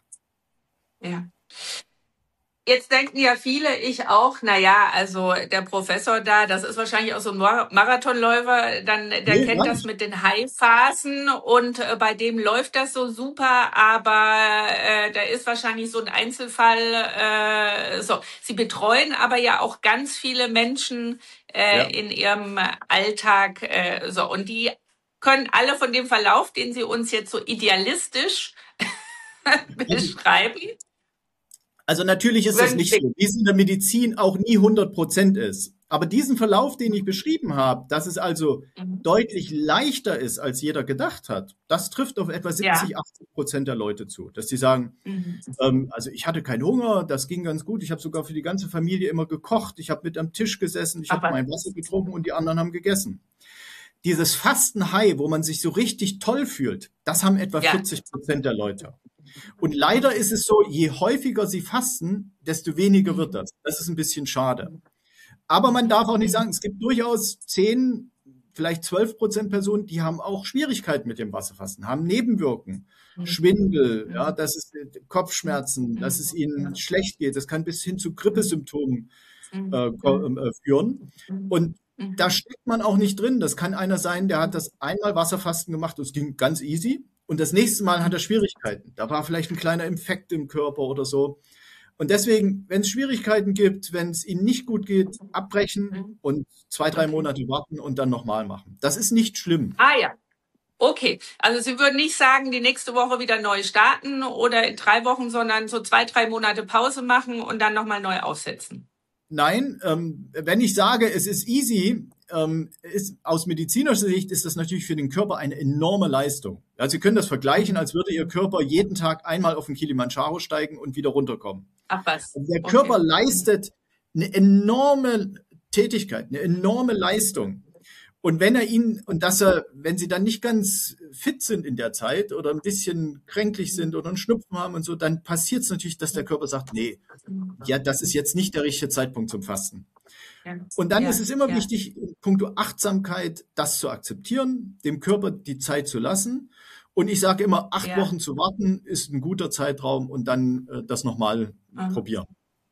Ja. Jetzt denken ja viele, ich auch, na ja, also der Professor da, das ist wahrscheinlich auch so ein Mar- Marathonläufer, dann der Nee, kennt gar das nicht. mit den High-Phasen und äh, bei dem läuft das so super, aber äh, da ist wahrscheinlich so ein Einzelfall. Äh, so, Sie betreuen aber ja auch ganz viele Menschen äh, Ja. in ihrem Alltag, äh, so und die können alle von dem Verlauf, den Sie uns jetzt so idealistisch beschreiben. Also natürlich ist das Würden nicht Sie- so, wie es in der Medizin auch nie hundert Prozent ist. Aber diesen Verlauf, den ich beschrieben habe, dass es also Mhm. deutlich leichter ist, als jeder gedacht hat, das trifft auf etwa siebzig, achtzig Prozent der Leute zu. Dass die sagen, Mhm. ähm, also ich hatte keinen Hunger, das ging ganz gut, ich habe sogar für die ganze Familie immer gekocht, ich habe mit am Tisch gesessen, ich habe Aber- mein Wasser getrunken und die anderen haben gegessen. Dieses Fasten-High, wo man sich so richtig toll fühlt, das haben etwa Ja. vierzig Prozent der Leute. Und leider ist es so, je häufiger sie fasten, desto weniger wird das. Das ist ein bisschen schade. Aber man darf auch nicht sagen, es gibt durchaus zehn, vielleicht zwölf Prozent Personen, die haben auch Schwierigkeiten mit dem Wasserfasten, haben Nebenwirkungen, Schwindel, ja, das ist Kopfschmerzen, dass es ihnen schlecht geht. Das kann bis hin zu Grippesymptomen äh, ko- äh, führen. Und da steckt man auch nicht drin. Das kann einer sein, der hat das einmal Wasserfasten gemacht und es ging ganz easy. Und das nächste Mal hat er Schwierigkeiten. Da war vielleicht ein kleiner Infekt im Körper oder so. Und deswegen, wenn es Schwierigkeiten gibt, wenn es ihnen nicht gut geht, abbrechen und zwei, drei Monate warten und dann nochmal machen. Das ist nicht schlimm. Ah ja, okay. Also Sie würden nicht sagen, die nächste Woche wieder neu starten oder in drei Wochen, sondern so zwei, drei Monate Pause machen und dann nochmal neu aufsetzen. Nein, ähm, wenn ich sage, es ist easy, ähm, ist, aus medizinischer Sicht ist das natürlich für den Körper eine enorme Leistung. Ja, Sie können das vergleichen, als würde Ihr Körper jeden Tag einmal auf den Kilimanjaro steigen und wieder runterkommen. Ach was. Also der Okay. Körper leistet eine enorme Tätigkeit, eine enorme Leistung. Und wenn er ihn, und dass er, wenn sie dann nicht ganz fit sind in der Zeit oder ein bisschen kränklich sind oder einen Schnupfen haben und so, dann passiert es natürlich, dass der Körper sagt, nee, ja, das ist jetzt nicht der richtige Zeitpunkt zum Fasten. Ja. Und dann Ja, ist es immer ja. wichtig, in puncto Achtsamkeit, das zu akzeptieren, dem Körper die Zeit zu lassen. Und ich sage immer, acht Ja. Wochen zu warten ist ein guter Zeitraum und dann äh, das nochmal Mhm. probieren.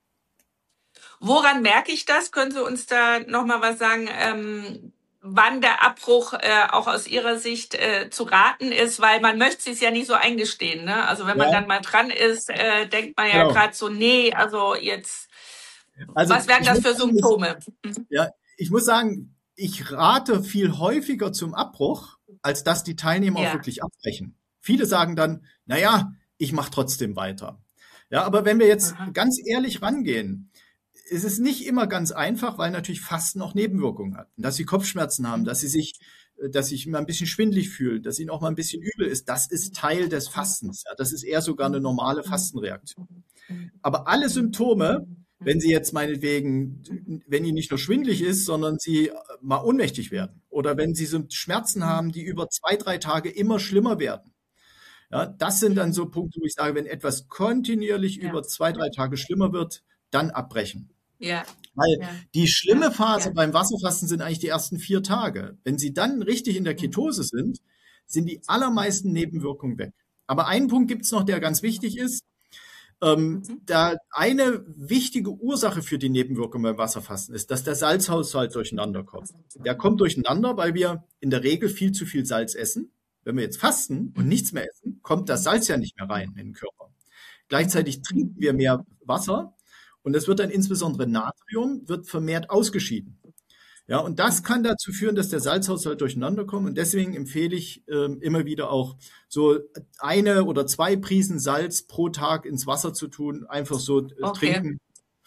Woran merke ich das? Können Sie uns da nochmal was sagen, ähm, wann der Abbruch äh, auch aus Ihrer Sicht äh, zu raten ist? Weil man möchte es ja nicht so eingestehen. Ne? Also wenn man Ja. dann mal dran ist, äh, denkt man ja Genau. gerade so, nee, also jetzt, Also was wären ich das muss für sagen, Symptome? Ja, ich muss sagen, ich rate viel häufiger zum Abbruch, als dass die Teilnehmer Ja. auch wirklich abbrechen. Viele sagen dann, naja, ich mache trotzdem weiter. Ja, aber wenn wir jetzt Aha. ganz ehrlich rangehen, es ist nicht immer ganz einfach, weil natürlich Fasten auch Nebenwirkungen hat. Und dass sie Kopfschmerzen haben, dass sie sich, dass sich mal ein bisschen schwindelig fühlen, dass ihnen auch mal ein bisschen übel ist, das ist Teil des Fastens. Ja, das ist eher sogar eine normale Fastenreaktion. Aber alle Symptome, wenn sie jetzt meinetwegen, wenn ihnen nicht nur schwindelig ist, sondern sie mal ohnmächtig werden oder wenn sie so Schmerzen haben, die über zwei, drei Tage immer schlimmer werden. Ja, das sind dann so Punkte, wo ich sage, wenn etwas kontinuierlich Ja. über zwei, drei Tage schlimmer wird, dann abbrechen. Ja. Weil Ja. die schlimme Ja. Phase Ja. beim Wasserfasten sind eigentlich die ersten vier Tage. Wenn sie dann richtig in der Ketose sind, sind die allermeisten Nebenwirkungen weg. Aber einen Punkt gibt es noch, der ganz wichtig ist. Ähm, Mhm. da eine wichtige Ursache für die Nebenwirkungen beim Wasserfasten ist, dass der Salzhaushalt durcheinander kommt. Der kommt durcheinander, weil wir in der Regel viel zu viel Salz essen. Wenn wir jetzt fasten und nichts mehr essen, kommt das Salz ja nicht mehr rein in den Körper. Gleichzeitig trinken wir mehr Wasser und es wird dann insbesondere Natrium wird vermehrt ausgeschieden. Ja, und das kann dazu führen, dass der Salzhaushalt durcheinander kommt. Und deswegen empfehle ich ähm, immer wieder auch so eine oder zwei Prisen Salz pro Tag ins Wasser zu tun, einfach so äh, Okay. trinken.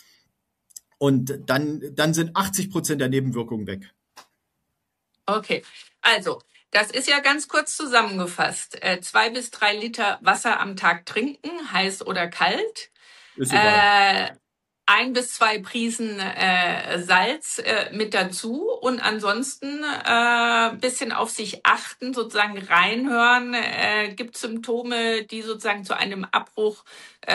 Und dann, dann sind achtzig Prozent der Nebenwirkungen weg. Okay, also das ist ja ganz kurz zusammengefasst. Äh, zwei bis drei Liter Wasser am Tag trinken, heiß oder kalt. Ist egal. Äh, ein bis zwei Prisen äh, Salz äh, mit dazu und ansonsten äh, bisschen auf sich achten, sozusagen reinhören. Äh, gibt Symptome, die sozusagen zu einem Abbruch äh,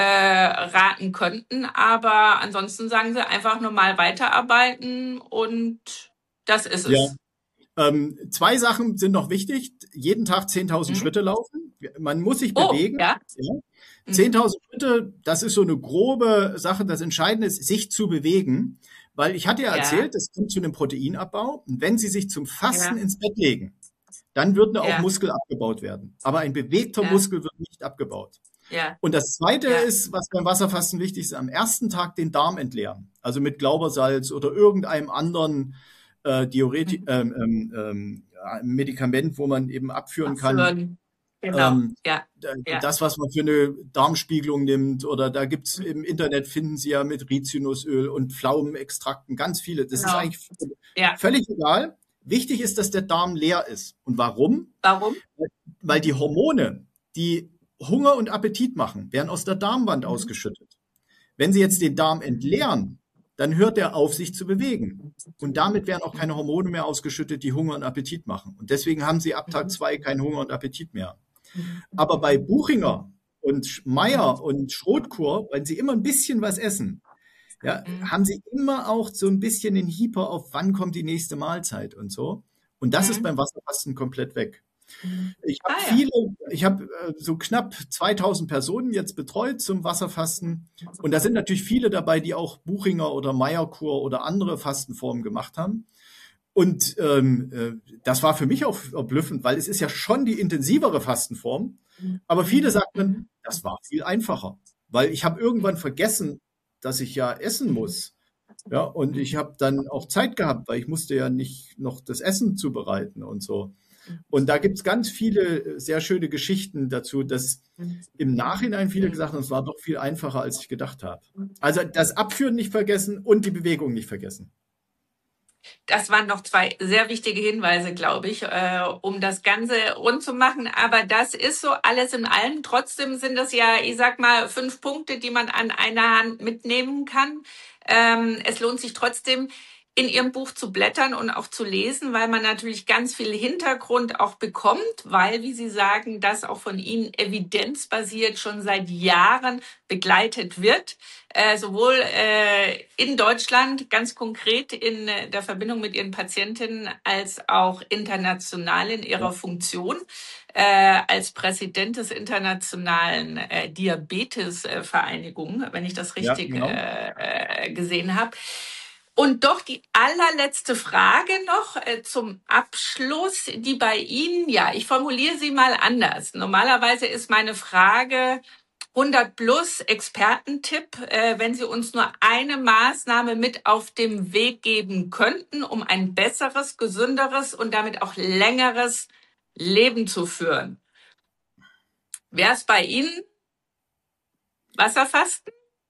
raten könnten, aber ansonsten sagen sie einfach normal weiterarbeiten und das ist Ja. es. Ähm, zwei Sachen sind noch wichtig. Jeden Tag zehntausend Mhm. Schritte laufen. Man muss sich Oh, bewegen. ja. Ja. Mhm. zehntausend Schritte, das ist so eine grobe Sache. Das Entscheidende ist, sich zu bewegen. Weil ich hatte ja Ja. erzählt, es kommt zu einem Proteinabbau. Und wenn Sie sich zum Fasten Ja. ins Bett legen, dann wird auch Ja. Muskel abgebaut werden. Aber ein bewegter Ja. Muskel wird nicht abgebaut. Ja. Und das Zweite Ja. ist, was beim Wasserfasten wichtig ist, am ersten Tag den Darm entleeren. Also mit Glaubersalz oder irgendeinem anderen äh, Diureti Mhm. ähm, ähm, ähm, ja, Medikament, wo man eben abführen kann. Abführen. Genau. Ähm, Ja. Ja. das, was man für eine Darmspiegelung nimmt. Oder da gibt's im Internet, finden Sie ja mit Rizinusöl und Pflaumenextrakten ganz viele. Das ist Genau. eigentlich Ja. völlig egal. Wichtig ist, dass der Darm leer ist. Und warum? Warum? Weil die Hormone, die Hunger und Appetit machen, werden aus der Darmwand Mhm. ausgeschüttet. Wenn Sie jetzt den Darm entleeren, dann hört er auf, sich zu bewegen. Und damit werden auch keine Hormone mehr ausgeschüttet, die Hunger und Appetit machen. Und deswegen haben Sie ab Tag zwei keinen Hunger und Appetit mehr. Aber bei Buchinger und Meyer und Schrotkur, wenn Sie immer ein bisschen was essen, ja, Mhm. haben Sie immer auch so ein bisschen den Hieper auf, wann kommt die nächste Mahlzeit und so. Und das ist Mhm. beim Wasserfasten komplett weg. Ich habe Ah, ja. viele, ich habe äh, so knapp zweitausend Personen jetzt betreut zum Wasserfasten. Und da sind natürlich viele dabei, die auch Buchinger oder Meierkur oder andere Fastenformen gemacht haben. Und ähm, äh, das war für mich auch verblüffend, weil es ist ja schon die intensivere Fastenform. Aber viele sagten, Mhm. das war viel einfacher, weil ich habe irgendwann vergessen, dass ich ja essen muss. Ja, und ich habe dann auch Zeit gehabt, weil ich musste ja nicht noch das Essen zubereiten und so. Und da gibt's ganz viele sehr schöne Geschichten dazu, dass im Nachhinein viele gesagt haben, es war doch viel einfacher, als ich gedacht habe. Also das Abführen nicht vergessen und die Bewegung nicht vergessen. Das waren noch zwei sehr wichtige Hinweise, glaube ich, äh, um das Ganze rund zu machen. Aber das ist so alles in allem. Trotzdem sind das ja, ich sag mal, fünf Punkte, die man an einer Hand mitnehmen kann. Ähm, es lohnt sich trotzdem, in Ihrem Buch zu blättern und auch zu lesen, weil man natürlich ganz viel Hintergrund auch bekommt, weil, wie Sie sagen, das auch von Ihnen evidenzbasiert schon seit Jahren begleitet wird, äh, sowohl äh, in Deutschland, ganz konkret in äh, der Verbindung mit Ihren Patientinnen, als auch international in Ihrer Funktion äh, als Präsident des Internationalen äh, Diabetesvereinigung, wenn ich das Ja, richtig genau. äh, äh, gesehen habe. Und doch die allerletzte Frage noch äh, zum Abschluss, die bei Ihnen, ja, ich formuliere sie mal anders. Normalerweise ist meine Frage hundert plus Expertentipp, äh, wenn Sie uns nur eine Maßnahme mit auf dem Weg geben könnten, um ein besseres, gesünderes und damit auch längeres Leben zu führen. Wäre es bei Ihnen Wasserfasten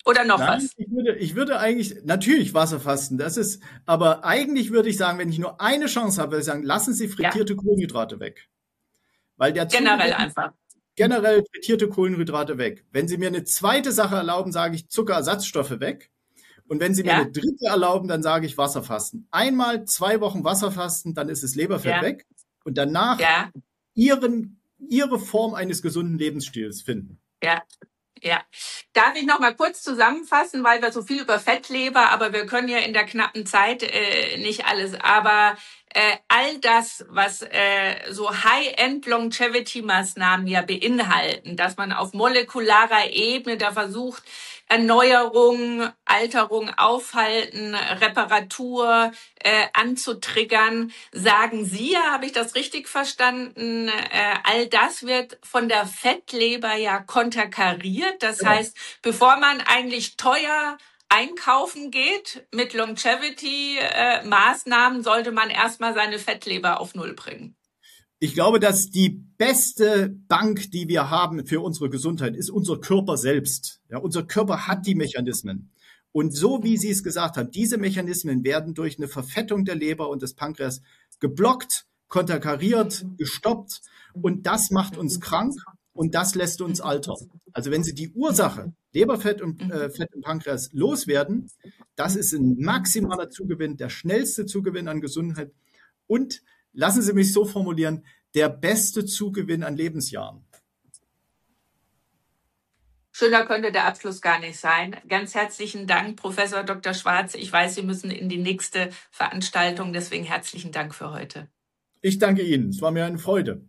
Oder noch Nein, was? ich würde, ich würde eigentlich, natürlich Wasserfasten, das ist, aber eigentlich würde ich sagen, wenn ich nur eine Chance habe, würde ich sagen, lassen Sie Ja, frittierte Kohlenhydrate weg. Weil der generell Zugewinn, einfach. generell frittierte Kohlenhydrate weg. Wenn Sie mir eine zweite Sache erlauben, sage ich Zuckerersatzstoffe weg. Und wenn Sie mir eine Ja, dritte erlauben, dann sage ich Wasserfasten. Einmal zwei Wochen Wasserfasten, dann ist das Leberfett ja, weg. Und danach ja, Ihren, Ihre Form eines gesunden Lebensstils finden. ja. Ja, darf ich noch mal kurz zusammenfassen, weil wir so viel über Fettleber, aber wir können ja in der knappen Zeit äh, nicht alles. Aber äh, all das, was äh, so High-End-Longevity-Maßnahmen ja beinhalten, dass man auf molekularer Ebene da versucht, Erneuerung, Alterung aufhalten, Reparatur äh, anzutriggern. Sagen Sie ja, habe ich das richtig verstanden? Äh, all das wird von der Fettleber ja konterkariert. Das Genau. heißt, bevor man eigentlich teuer einkaufen geht mit Longevity-Maßnahmen, sollte man erstmal seine Fettleber auf Null bringen. Ich glaube, dass die beste Bank, die wir haben für unsere Gesundheit, ist unser Körper selbst. Ja, unser Körper hat die Mechanismen. Und so wie Sie es gesagt haben, diese Mechanismen werden durch eine Verfettung der Leber und des Pankreas geblockt, konterkariert, gestoppt. Und das macht uns krank und das lässt uns altern. Also wenn Sie die Ursache, Leberfett und äh, Fett im Pankreas, loswerden, das ist ein maximaler Zugewinn, der schnellste Zugewinn an Gesundheit. Und lassen Sie mich so formulieren, der beste Zugewinn an Lebensjahren. Schöner könnte der Abschluss gar nicht sein. Ganz herzlichen Dank, Professor Doktor Schwarz. Ich weiß, Sie müssen in die nächste Veranstaltung, deswegen herzlichen Dank für heute. Ich danke Ihnen. Es war mir eine Freude.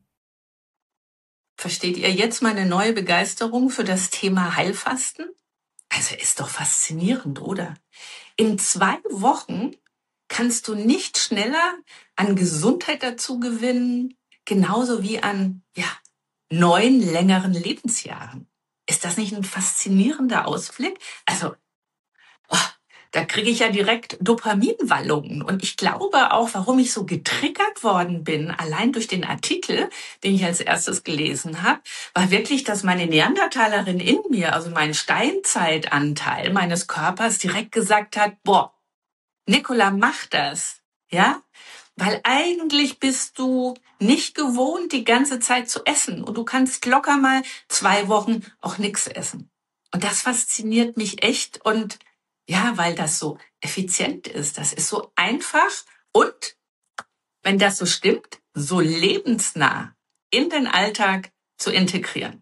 Versteht ihr jetzt meine neue Begeisterung für das Thema Heilfasten? Also ist doch faszinierend, oder? In zwei Wochen kannst du nicht schneller an Gesundheit dazu gewinnen, genauso wie an, ja, neun längeren Lebensjahren. Ist das nicht ein faszinierender Ausblick? Also, oh, da kriege ich ja direkt Dopaminwallungen. Und ich glaube auch, warum ich so getriggert worden bin, allein durch den Artikel, den ich als erstes gelesen habe, war wirklich, dass meine Neandertalerin in mir, also mein Steinzeitanteil meines Körpers, direkt gesagt hat, boah, Nicola, mach das. Ja? Weil eigentlich bist du nicht gewohnt, die ganze Zeit zu essen. Und du kannst locker mal zwei Wochen auch nichts essen. Und das fasziniert mich echt. Und ja, weil das so effizient ist. Das ist so einfach. Und wenn das so stimmt, so lebensnah in den Alltag zu integrieren.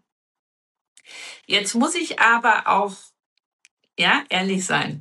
Jetzt muss ich aber auch, ja, ehrlich sein.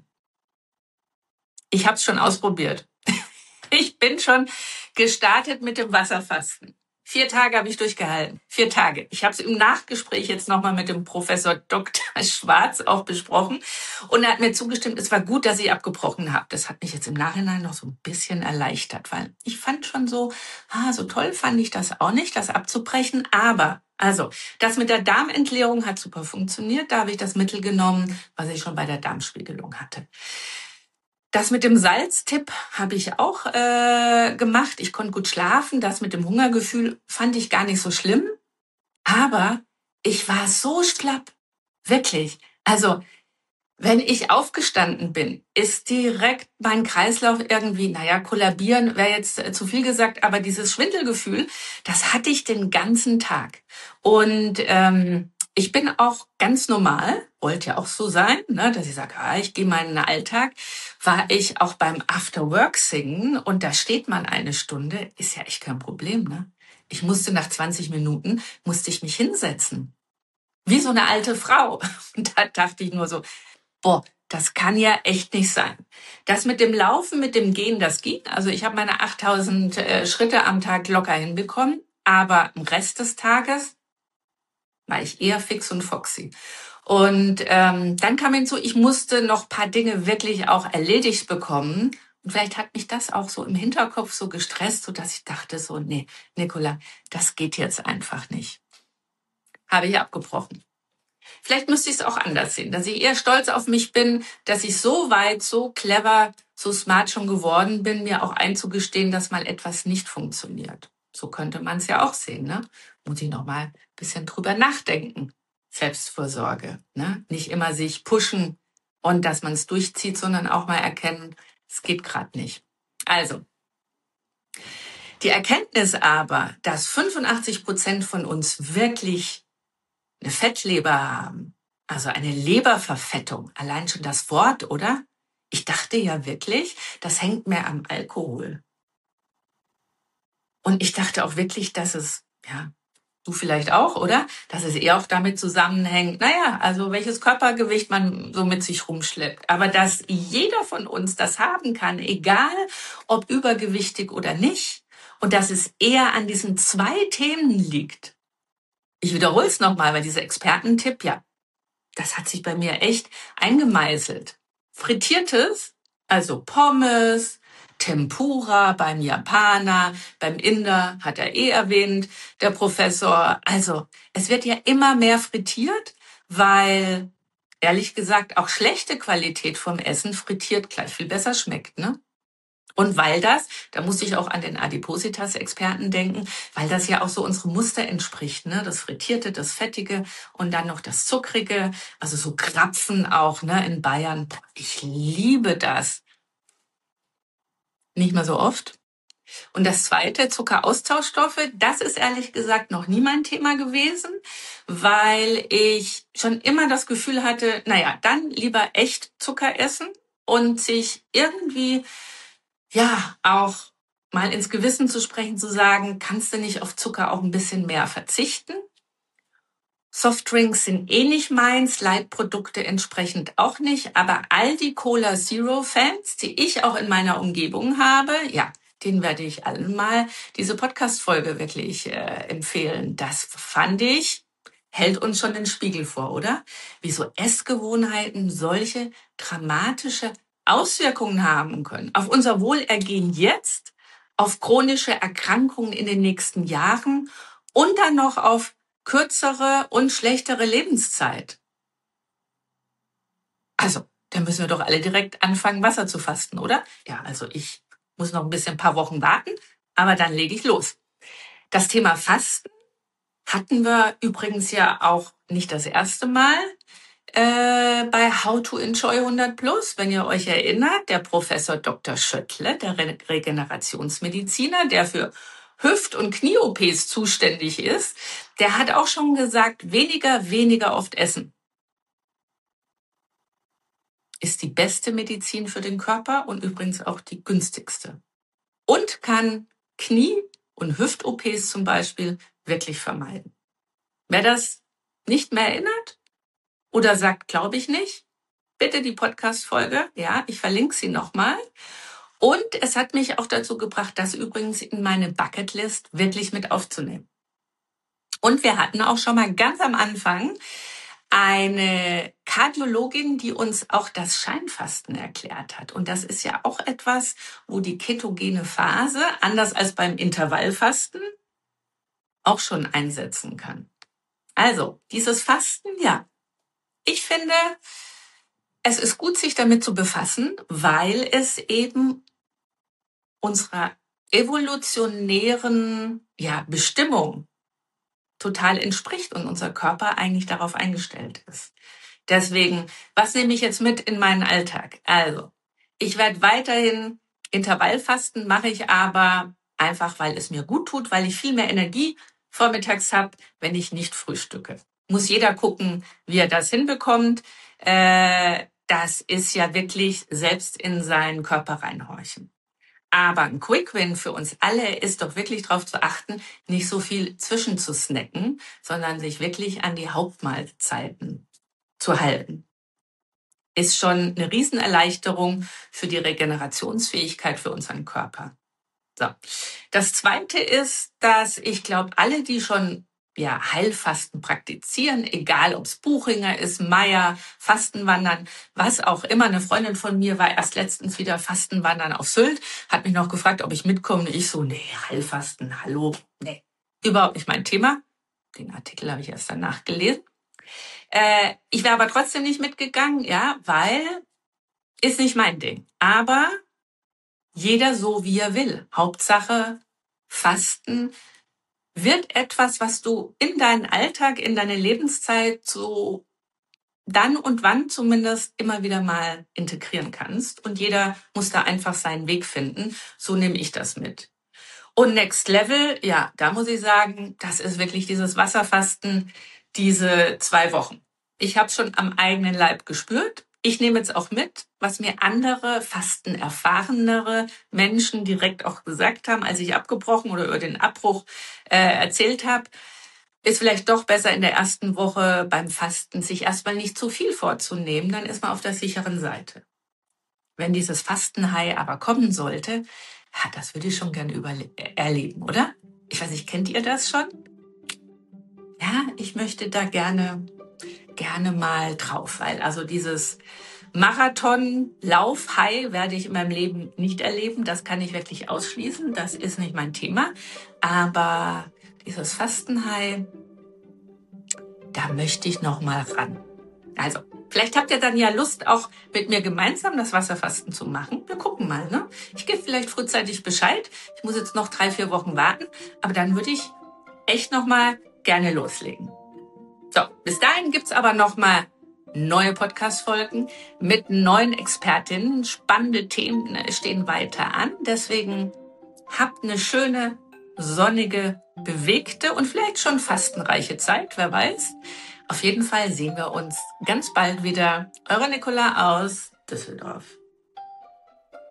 Ich habe es schon ausprobiert. Ich bin schon gestartet mit dem Wasserfasten. Vier Tage habe ich durchgehalten. Vier Tage. Ich habe es im Nachgespräch jetzt nochmal mit dem Professor Doktor Schwarz auch besprochen. Und er hat mir zugestimmt, es war gut, dass ich abgebrochen habe. Das hat mich jetzt im Nachhinein noch so ein bisschen erleichtert, weil ich fand schon so, ah, so toll fand ich das auch nicht, das abzubrechen. Aber, also, das mit der Darmentleerung hat super funktioniert. Da habe ich das Mittel genommen, was ich schon bei der Darmspiegelung hatte. Das mit dem Salztipp habe ich auch äh, gemacht. Ich konnte gut schlafen. Das mit dem Hungergefühl fand ich gar nicht so schlimm. Aber ich war so schlapp. Wirklich. Also, wenn ich aufgestanden bin, ist direkt mein Kreislauf irgendwie, naja, kollabieren wäre jetzt äh, zu viel gesagt, aber dieses Schwindelgefühl, das hatte ich den ganzen Tag. Und ähm, ich bin auch ganz normal, wollte ja auch so sein, ne, dass ich sage, ah, ich gehe meinen Alltag, war ich auch beim Afterwork singen und da steht man eine Stunde, ist ja echt kein Problem, ne? Ich musste nach zwanzig Minuten, musste ich mich hinsetzen. Wie so eine alte Frau. Und da dachte ich nur so, boah, das kann ja echt nicht sein. Das mit dem Laufen, mit dem Gehen, das ging. Also ich habe meine achttausend äh, Schritte am Tag locker hinbekommen, aber im Rest des Tages war ich eher fix und foxy. Und ähm, dann kam hinzu, ich musste noch ein paar Dinge wirklich auch erledigt bekommen. Und vielleicht hat mich das auch so im Hinterkopf so gestresst, sodass ich dachte so, nee, Nicola, das geht jetzt einfach nicht. Habe ich abgebrochen. Vielleicht müsste ich es auch anders sehen, dass ich eher stolz auf mich bin, dass ich so weit, so clever, so smart schon geworden bin, mir auch einzugestehen, dass mal etwas nicht funktioniert. So könnte man es ja auch sehen, ne? Muss ich noch mal ein bisschen drüber nachdenken. Selbstfürsorge, ne? Nicht immer sich pushen, und dass man es durchzieht, sondern auch mal erkennen, es geht gerade nicht. Also, die Erkenntnis aber, dass fünfundachtzig Prozent von uns wirklich eine Fettleber haben, also eine Leberverfettung, allein schon das Wort, oder? Ich dachte ja wirklich, das hängt mehr am Alkohol. Und ich dachte auch wirklich, dass es, ja, du vielleicht auch, oder? Dass es eher auch damit zusammenhängt, naja, also welches Körpergewicht man so mit sich rumschleppt. Aber dass jeder von uns das haben kann, egal ob übergewichtig oder nicht. Und dass es eher an diesen zwei Themen liegt. Ich wiederhole es nochmal, weil dieser Expertentipp, ja, das hat sich bei mir echt eingemeißelt. Frittiertes, also Pommes, Tempura beim Japaner, beim Inder, hat er eh erwähnt, der Professor. Also es wird ja immer mehr frittiert, weil ehrlich gesagt auch schlechte Qualität vom Essen frittiert gleich viel besser schmeckt, ne? Und weil das, da muss ich auch an den Adipositas-Experten denken, weil das ja auch so unsere Muster entspricht, ne? Das Frittierte, das Fettige und dann noch das Zuckrige, also so Krapfen auch, ne? In Bayern. Boah, ich liebe das. Nicht mehr so oft. Und das zweite, Zuckeraustauschstoffe, das ist ehrlich gesagt noch nie mein Thema gewesen, weil ich schon immer das Gefühl hatte, naja, dann lieber echt Zucker essen und sich irgendwie, ja, auch mal ins Gewissen zu sprechen, zu sagen, kannst du nicht auf Zucker auch ein bisschen mehr verzichten? Softdrinks sind eh nicht meins, Leitprodukte entsprechend auch nicht, aber all die Cola Zero Fans, die ich auch in meiner Umgebung habe, ja, denen werde ich allen mal diese Podcast-Folge wirklich äh, empfehlen. Das fand ich, hält uns schon den Spiegel vor, oder? Wie so Essgewohnheiten solche dramatische Auswirkungen haben können. Auf unser Wohlergehen jetzt, auf chronische Erkrankungen in den nächsten Jahren und dann noch auf kürzere und schlechtere Lebenszeit. Also, dann müssen wir doch alle direkt anfangen, Wasser zu fasten, oder? Ja, also ich muss noch ein bisschen ein paar Wochen warten, aber dann lege ich los. Das Thema Fasten hatten wir übrigens ja auch nicht das erste Mal äh, bei How to Enjoy hundert Plus. Wenn ihr euch erinnert, der Professor Doktor Schöttle, der Re- Regenerationsmediziner, der für Hüft- und Knie-O Ps zuständig ist, der hat auch schon gesagt, weniger, weniger oft essen ist die beste Medizin für den Körper und übrigens auch die günstigste. Und kann Knie- und Hüft-O Ps zum Beispiel wirklich vermeiden. Wer das nicht mehr erinnert oder sagt, glaube ich nicht, bitte die Podcast-Folge, ja, ich verlinke sie nochmal. Und es hat mich auch dazu gebracht, das übrigens in meine Bucketlist wirklich mit aufzunehmen. Und wir hatten auch schon mal ganz am Anfang eine Kardiologin, die uns auch das Scheinfasten erklärt hat. Und das ist ja auch etwas, wo die ketogene Phase, anders als beim Intervallfasten, auch schon einsetzen kann. Also, dieses Fasten, ja. Ich finde, es ist gut, sich damit zu befassen, weil es eben unserer evolutionären, ja, Bestimmung total entspricht und unser Körper eigentlich darauf eingestellt ist. Deswegen, was nehme ich jetzt mit in meinen Alltag? Also, ich werde weiterhin Intervallfasten, mache ich aber einfach, weil es mir gut tut, weil ich viel mehr Energie vormittags habe, wenn ich nicht frühstücke. Muss jeder gucken, wie er das hinbekommt. Äh, das ist ja wirklich selbst in seinen Körper reinhorchen. Aber ein Quick Win für uns alle ist doch wirklich darauf zu achten, nicht so viel zwischen zu snacken, sondern sich wirklich an die Hauptmahlzeiten zu halten. Ist schon eine Riesenerleichterung für die Regenerationsfähigkeit für unseren Körper. So. Das Zweite ist, dass ich glaube, alle, die schon ja, Heilfasten praktizieren, egal ob es Buchinger ist, Meier, Fastenwandern, was auch immer. Eine Freundin von mir war erst letztens wieder Fastenwandern auf Sylt, hat mich noch gefragt, ob ich mitkomme. Ich so, nee, Heilfasten, hallo, nee, überhaupt nicht mein Thema. Den Artikel habe ich erst danach gelesen. Äh, ich wäre aber trotzdem nicht mitgegangen, ja, weil ist nicht mein Ding. Aber jeder so, wie er will. Hauptsache, Fasten wird etwas, was du in deinen Alltag, in deine Lebenszeit so dann und wann zumindest immer wieder mal integrieren kannst. Und jeder muss da einfach seinen Weg finden. So nehme ich das mit. Und Next Level, ja, da muss ich sagen, das ist wirklich dieses Wasserfasten, diese zwei Wochen. Ich habe schon am eigenen Leib gespürt. Ich nehme jetzt auch mit, was mir andere fastenerfahrenere Menschen direkt auch gesagt haben, als ich abgebrochen oder über den Abbruch äh, erzählt habe. Ist vielleicht doch besser in der ersten Woche beim Fasten, sich erstmal nicht zu viel vorzunehmen, dann ist man auf der sicheren Seite. Wenn dieses Fastenhigh aber kommen sollte, ja, das würde ich schon gerne erleben, oder? Ich weiß nicht, kennt ihr das schon? Ja, ich möchte da gerne, gerne mal drauf, weil also dieses Marathon-Lauf-High werde ich in meinem Leben nicht erleben. Das kann ich wirklich ausschließen. Das ist nicht mein Thema. Aber dieses Fasten-High, da möchte ich noch mal ran. Also, vielleicht habt ihr dann ja Lust, auch mit mir gemeinsam das Wasserfasten zu machen. Wir gucken mal, ne? Ich gebe vielleicht frühzeitig Bescheid. Ich muss jetzt noch drei, vier Wochen warten. Aber dann würde ich echt noch mal gerne loslegen. So, bis dahin gibt's aber noch mal neue Podcast-Folgen mit neuen Expertinnen. Spannende Themen stehen weiter an. Deswegen habt eine schöne, sonnige, bewegte und vielleicht schon fastenreiche Zeit, wer weiß. Auf jeden Fall sehen wir uns ganz bald wieder. Eure Nicola aus Düsseldorf.